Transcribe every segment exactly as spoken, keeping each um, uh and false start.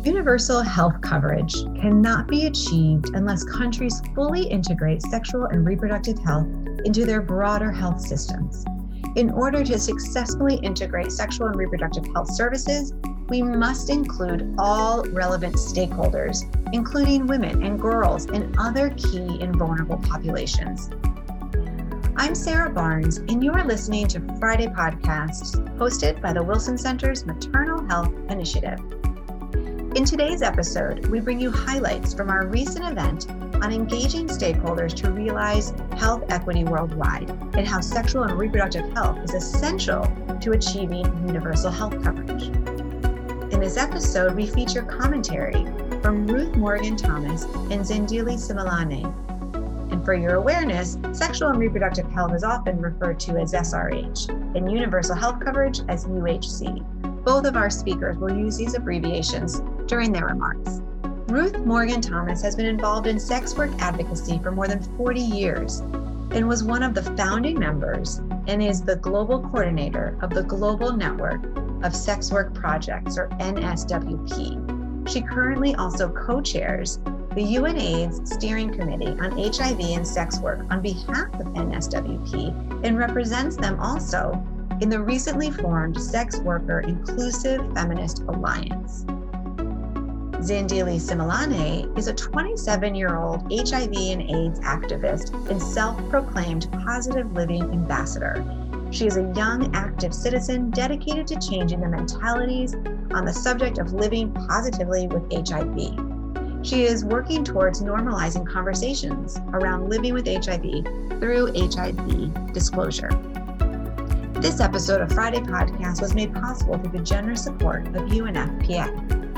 Universal health coverage cannot be achieved unless countries fully integrate sexual and reproductive health into their broader health systems. In order to successfully integrate sexual and reproductive health services, we must include all relevant stakeholders, including women and girls and other key and vulnerable populations. I'm Sarah Barnes, and you are listening to Friday Podcasts, hosted by the Wilson Center's Maternal Health Initiative. In today's episode, we bring you highlights from our recent event on engaging stakeholders to realize health equity worldwide and how sexual and reproductive health is essential to achieving universal health coverage. In this episode, we feature commentary from Ruth Morgan Thomas and Zindili Simelane. And for your awareness, sexual and reproductive health is often referred to as S R H and universal health coverage as U H C. Both of our speakers will use these abbreviations during their remarks. Ruth Morgan Thomas has been involved in sex work advocacy for more than forty years and was one of the founding members and is the global coordinator of the Global Network of Sex Work Projects, or N S W P. She currently also co-chairs the UNAIDS Steering Committee on H I V and Sex Work on behalf of N S W P and represents them also in the recently formed Sex Worker Inclusive Feminist Alliance. Zindili Simelane is a twenty-seven-year-old H I V and AIDS activist and self-proclaimed positive living ambassador. She is a young, active citizen dedicated to changing the mentalities on the subject of living positively with H I V. She is working towards normalizing conversations around living with H I V through H I V disclosure. This episode of Friday Podcast was made possible through the generous support of U N F P A.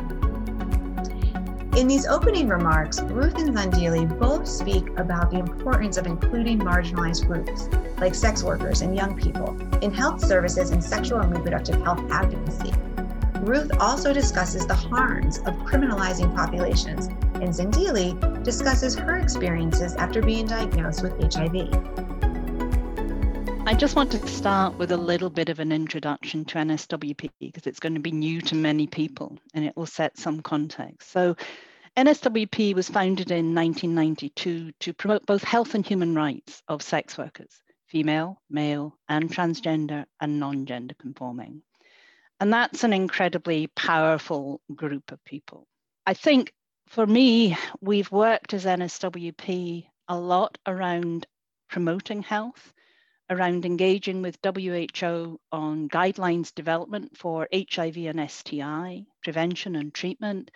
In these opening remarks, Ruth and Zindili both speak about the importance of including marginalized groups, like sex workers and young people, in health services and sexual and reproductive health advocacy. Ruth also discusses the harms of criminalizing populations, and Zindili discusses her experiences after being diagnosed with H I V. I just want to start with a little bit of an introduction to N S W P because it's going to be new to many people and it will set some context. So N S W P was founded in nineteen ninety-two to promote both health and human rights of sex workers, female, male, and transgender and non-gender conforming. And that's an incredibly powerful group of people. I think for me, we've worked as N S W P a lot around promoting health, around engaging with W H O on guidelines development for H I V and S T I, prevention and treatment.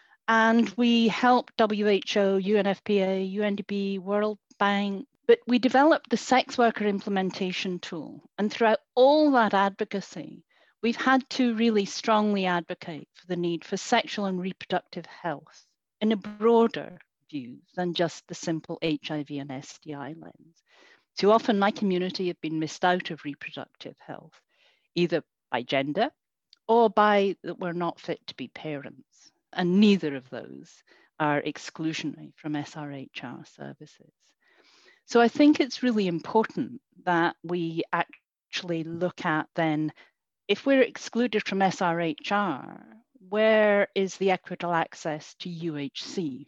And we help W H O, U N F P A, U N D P, World Bank, but we developed the sex worker implementation tool. And throughout all that advocacy, we've had to really strongly advocate for the need for sexual and reproductive health in a broader view than just the simple H I V and S T I lens. Too often, my community have been missed out of reproductive health, either by gender or by that we're not fit to be parents. And neither of those are exclusionary from S R H R services. So I think it's really important that we actually look at then, if we're excluded from S R H R, where is the equitable access to U H C?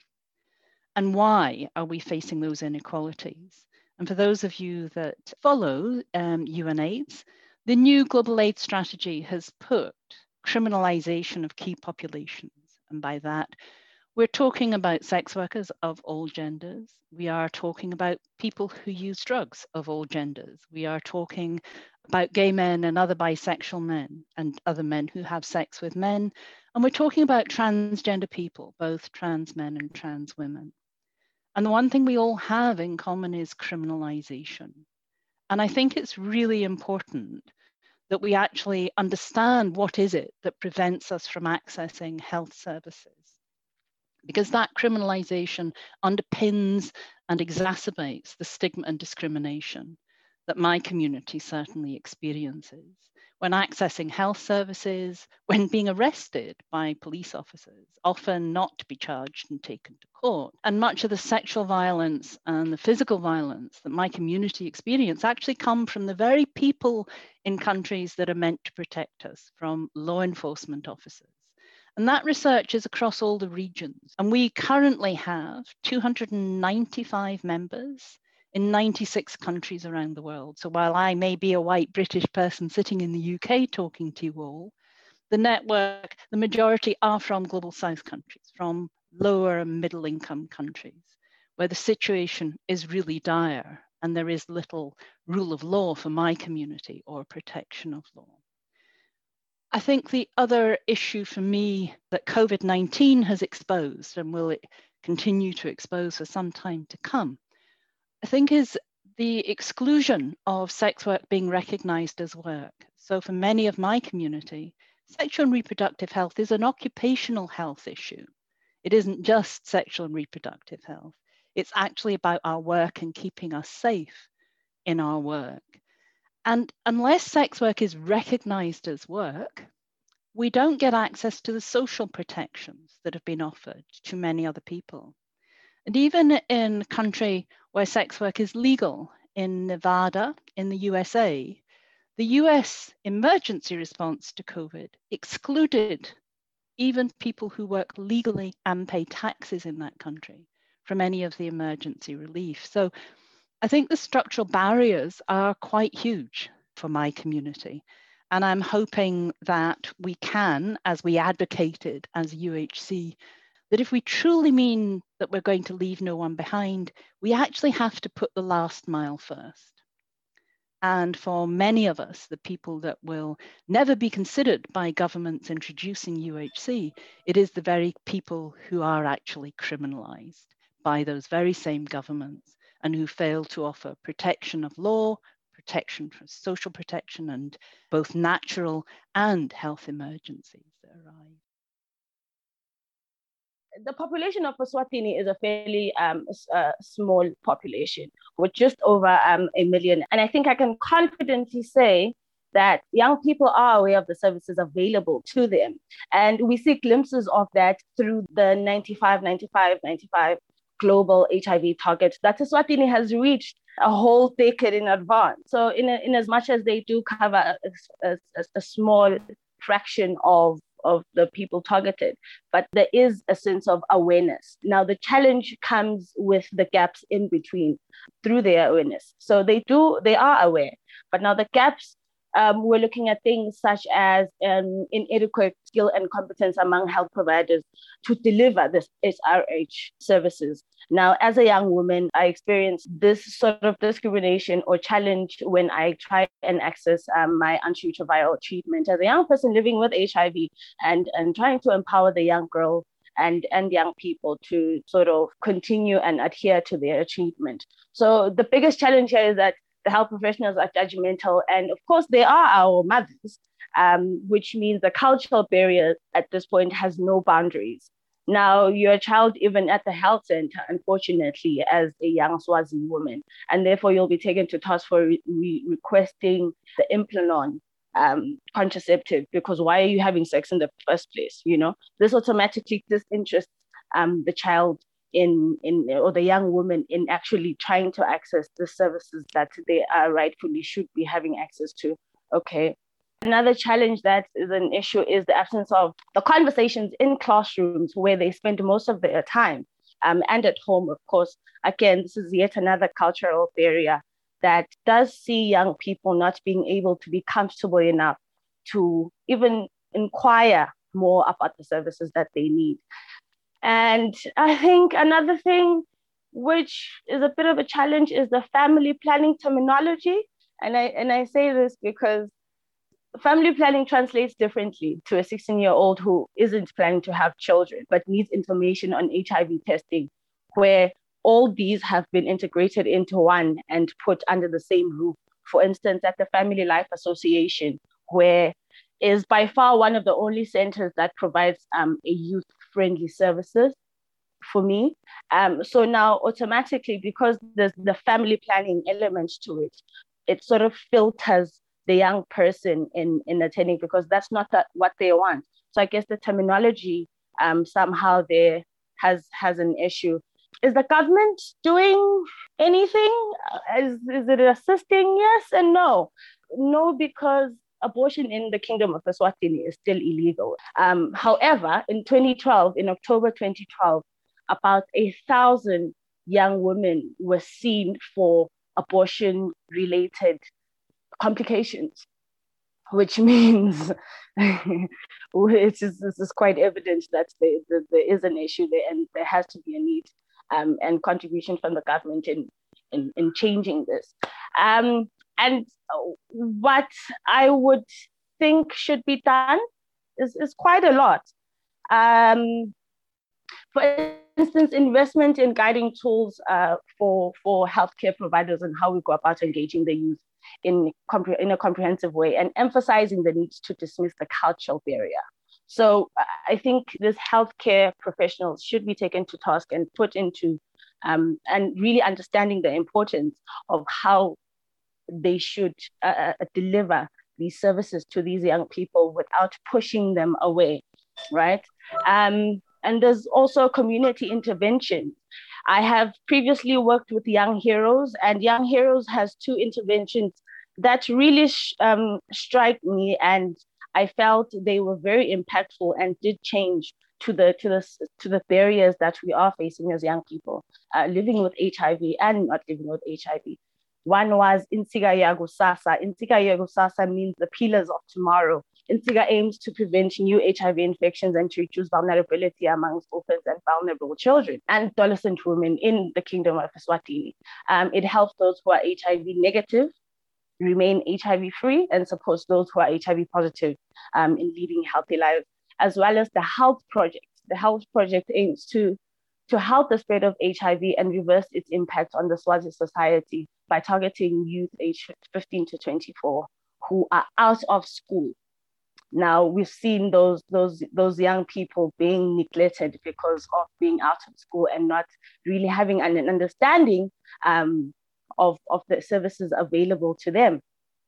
And why are we facing those inequalities? And for those of you that follow um, UNAIDS, the new Global AIDS strategy has put criminalization of key populations. And by that, we're talking about sex workers of all genders. We are talking about people who use drugs of all genders. We are talking about gay men and other bisexual men and other men who have sex with men. And we're talking about transgender people, both trans men and trans women. And the one thing we all have in common is criminalization. And I think it's really important that we actually understand what is it that prevents us from accessing health services. Because that criminalization underpins and exacerbates the stigma and discrimination that my community certainly experiences when accessing health services, when being arrested by police officers, often not to be charged and taken to court. And much of the sexual violence and the physical violence that my community experience actually come from the very people in countries that are meant to protect us, from law enforcement officers. And that research is across all the regions. And we currently have two hundred ninety-five members in ninety-six countries around the world. So while I may be a white British person sitting in the U K talking to you all, the network, the majority are from global south countries, from lower and middle income countries, where the situation is really dire and there is little rule of law for my community or protection of law. I think the other issue for me that COVID nineteen has exposed and will continue to expose for some time to come, I think is the exclusion of sex work being recognized as work. So for many of my community, sexual and reproductive health is an occupational health issue. It isn't just sexual and reproductive health. It's actually about our work and keeping us safe in our work. And unless sex work is recognized as work, we don't get access to the social protections that have been offered to many other people. And even in a country where sex work is legal, in Nevada, in the U S A, the U S emergency response to COVID excluded even people who work legally and pay taxes in that country from any of the emergency relief. So I think the structural barriers are quite huge for my community. And I'm hoping that we can, as we advocated as U H C, that if we truly mean that we're going to leave no one behind, we actually have to put the last mile first. And for many of us, the people that will never be considered by governments introducing U H C, it is the very people who are actually criminalized by those very same governments and who fail to offer protection of law, protection for social protection, and both natural and health emergencies that arise. The population of Eswatini is a fairly um, uh, small population with just over um, a million. And I think I can confidently say that young people are aware of the services available to them. And we see glimpses of that through the ninety-five, ninety-five, ninety-five global H I V target that Eswatini has reached a whole decade in advance. So in, a, in as much as they do cover a, a, a small fraction of of the people targeted, but there is a sense of awareness. Now, the challenge comes with the gaps in between through their awareness. So they do, they are aware, but now the gaps, um, we're looking at things such as um, inadequate skill and competence among health providers to deliver this H R H services. Now, as a young woman, I experienced this sort of discrimination or challenge when I try and access um, my antiretroviral treatment as a young person living with H I V and, and trying to empower the young girl and, and young people to sort of continue and adhere to their treatment. So the biggest challenge here is that the health professionals are judgmental, and of course they are our mothers, um, which means the cultural barrier at this point has no boundaries. Now, you're a child even at the health center, unfortunately, as a young Swazi woman, and therefore you'll be taken to task for re- re- requesting the Implanon um, contraceptive, because why are you having sex in the first place? You know, this automatically disinterests um, the child in, in or the young woman in actually trying to access the services that they are rightfully should be having access to. Okay. Another challenge that is an issue is the absence of the conversations in classrooms where they spend most of their time um, and at home, of course. Again, this is yet another cultural barrier that does see young people not being able to be comfortable enough to even inquire more about the services that they need. And I think another thing which is a bit of a challenge is the family planning terminology. And I, and I say this because family planning translates differently to a sixteen-year-old who isn't planning to have children, but needs information on H I V testing, where all these have been integrated into one and put under the same roof. For instance, at the Family Life Association, where is by far one of the only centers that provides um, a youth-friendly services for me. Um, so now automatically, because there's the family planning element to it, it sort of filters the young person in, in attending, because that's not that, what they want. So I guess the terminology um, somehow there has, has an issue. Is the government doing anything? Is, is it assisting? Yes and no. No, because abortion in the Kingdom of Eswatini is still illegal. Um, however, in twenty twelve, in October twenty twelve, about a thousand young women were seen for abortion-related complications, which means it's just, this is quite evident that there, there, there is an issue there, and there has to be a need um, and contribution from the government in, in, in changing this. Um, and what I would think should be done is, is quite a lot. Um, for instance, investment in guiding tools uh, for, for healthcare providers and how we go about engaging the youth in, in a comprehensive way, and emphasizing the need to dismiss the cultural barrier. So I think these healthcare professionals should be taken to task and put into, um, and really understanding the importance of how they should uh, deliver these services to these young people without pushing them away, right? Um, and there's also community intervention. I have previously worked with Young Heroes, and Young Heroes has two interventions that really sh- um, strike me, and I felt they were very impactful and did change to the to the to the barriers that we are facing as young people uh, living with H I V and not living with H I V. One was Insika ya Kusasa. Insika ya Kusasa means the pillars of tomorrow. Insika aims to prevent new H I V infections and to reduce vulnerability amongst orphans and vulnerable children and adolescent women in the Kingdom of Eswatini. Um, it helps those who are H I V negative remain H I V free and supports those who are H I V positive um, in leading healthy lives, as well as the Health Project. The Health Project aims to, to halt the spread of H I V and reverse its impact on the Swazi society by targeting youth aged fifteen to twenty-four who are out of school. Now, we've seen those, those, those young people being neglected because of being out of school and not really having an understanding um, of, of the services available to them.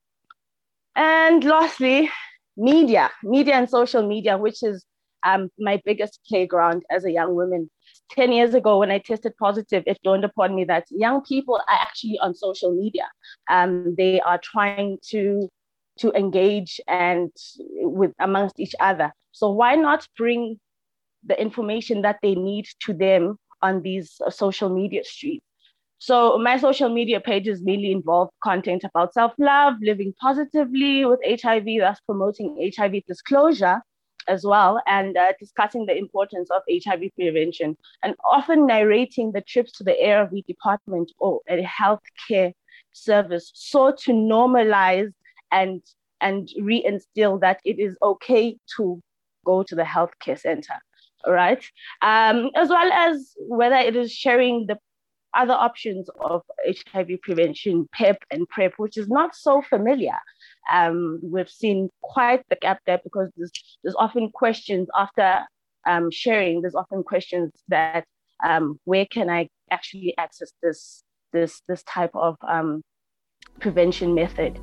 And lastly, media, media and social media, which is um, my biggest playground as a young woman. ten years ago, when I tested positive, it dawned upon me that young people are actually on social media. Um, they are trying to to engage and with amongst each other. So why not bring the information that they need to them on these uh, social media streets? So my social media pages mainly involve content about self-love, living positively with H I V, thus promoting H I V disclosure as well, and uh, discussing the importance of H I V prevention, and often narrating the trips to the A R V department or a healthcare service, so to normalize and, and reinstill that it is okay to go to the healthcare center, all right? Um, as well as whether it is sharing the other options of H I V prevention, PrEP and PrEP, which is not so familiar. Um, we've seen quite the gap there because there's, there's often questions after um, sharing, there's often questions that um, where can I actually access this, this, this type of um, prevention method?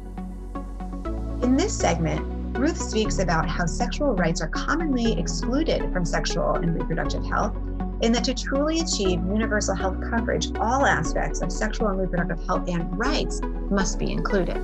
In this segment, Ruth speaks about how sexual rights are commonly excluded from sexual and reproductive health, in that to truly achieve universal health coverage, all aspects of sexual and reproductive health and rights must be included.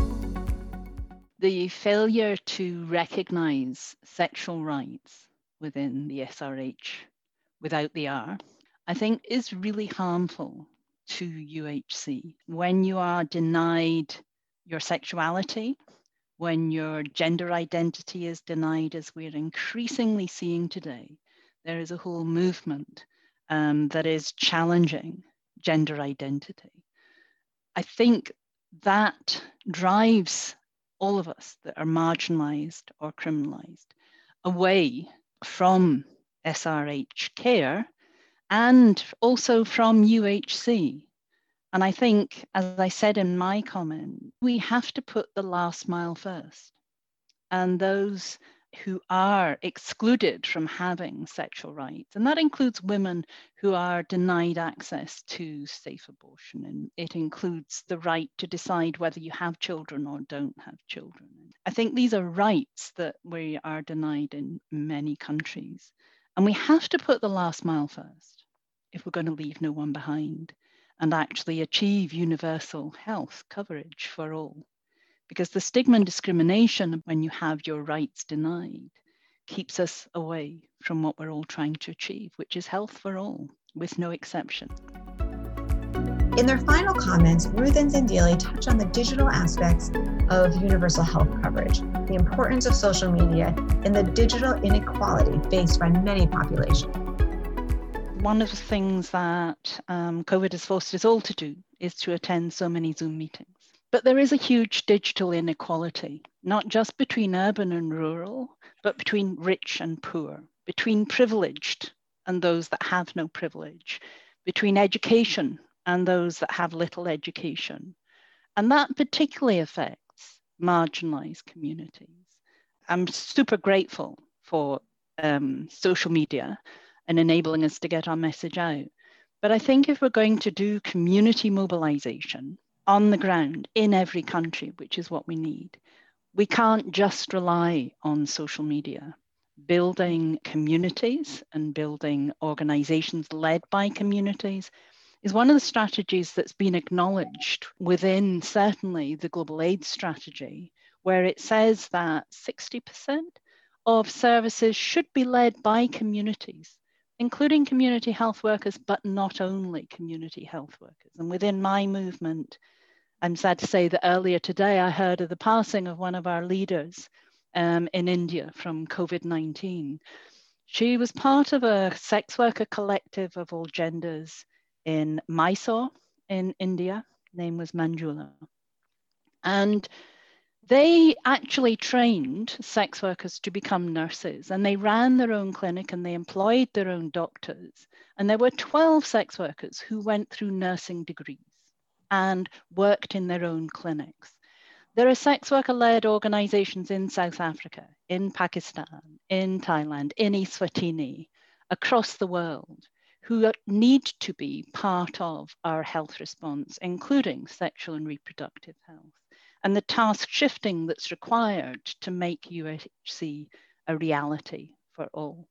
The failure to recognize sexual rights within the S R H without the R, I think is really harmful to U H C. When you are denied your sexuality, when your gender identity is denied, as we're increasingly seeing today, there is a whole movement um, that is challenging gender identity. I think that drives all of us that are marginalized or criminalized away from S R H care and also from U H C. And I think, as I said in my comment, we have to put the last mile first. And those who are excluded from having sexual rights, and that includes women who are denied access to safe abortion, and it includes the right to decide whether you have children or don't have children. I think these are rights that we are denied in many countries, and we have to put the last mile first if we're going to leave no one behind and actually achieve universal health coverage for all. because the stigma and discrimination when you have your rights denied keeps us away from what we're all trying to achieve, which is health for all, with no exception. In their final comments, Ruth and Zandili touch on the digital aspects of universal health coverage, the importance of social media, and the digital inequality faced by many populations. One of the things that um, COVID has forced us all to do is to attend so many Zoom meetings. But there is a huge digital inequality, not just between urban and rural, but between rich and poor, between privileged and those that have no privilege, between education and those that have little education. And that particularly affects marginalized communities. I'm super grateful for um, social media and enabling us to get our message out. But I think if we're going to do community mobilization on the ground in every country, which is what we need, we can't just rely on social media. Building communities and building organizations led by communities is one of the strategies that's been acknowledged within certainly the Global AIDS strategy, where it says that sixty percent of services should be led by communities, including community health workers, but not only community health workers. And within my movement, I'm sad to say that earlier today, I heard of the passing of one of our leaders um, in India from COVID nineteen. She was part of a sex worker collective of all genders in Mysore in India. Name was Manjula. And they actually trained sex workers to become nurses, and they ran their own clinic and they employed their own doctors. And there were twelve sex workers who went through nursing degrees and worked in their own clinics. There are sex worker-led organizations in South Africa, in Pakistan, in Thailand, in Eswatini, across the world, who need to be part of our health response, including sexual and reproductive health, and the task shifting that's required to make U H C a reality for all.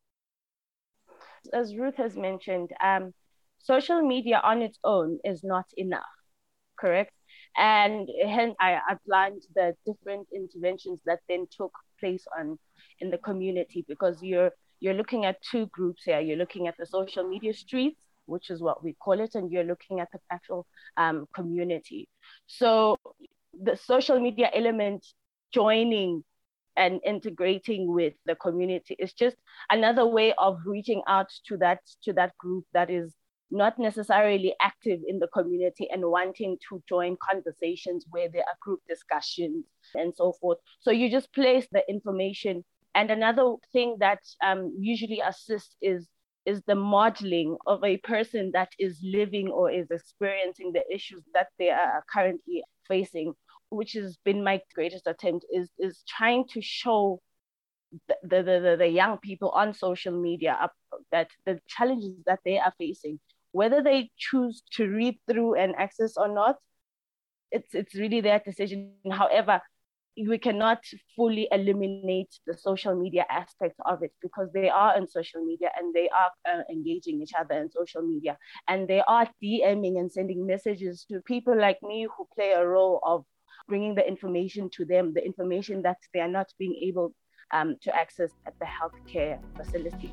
As Ruth has mentioned, um, social media on its own is not enough. Correct. And hence I outlined the different interventions that then took place on in the community, because you're you're looking at two groups here. You're looking at the social media streets, which is what we call it, and you're looking at the actual um, community. So the social media element joining and integrating with the community is just another way of reaching out to that to that group that is not necessarily active in the community and wanting to join conversations where there are group discussions and so forth. So you just place the information. And another thing that um, usually assists is, is the modeling of a person that is living or is experiencing the issues that they are currently facing, which has been my greatest attempt, is, is trying to show the, the, the, the young people on social media up, that the challenges that they are facing, whether they choose to read through and access or not, it's it's really their decision. However, we cannot fully eliminate the social media aspect of it, because they are on social media and they are uh, engaging each other in social media, and they are DMing and sending messages to people like me who play a role of bringing the information to them, the information that they are not being able um, to access at the healthcare facility.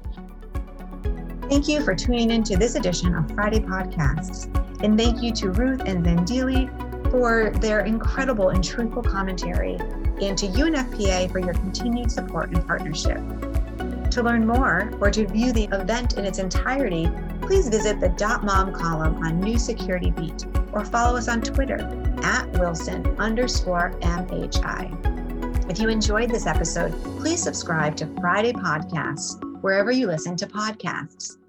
Thank you for tuning in to this edition of Friday Podcasts. And thank you to Ruth and Zandili for their incredible and truthful commentary, and to U N F P A for your continued support and partnership. To learn more or to view the event in its entirety, please visit the .mom column on New Security Beat or follow us on Twitter at Wilson underscore MHI. If you enjoyed this episode, please subscribe to Friday Podcasts wherever you listen to podcasts.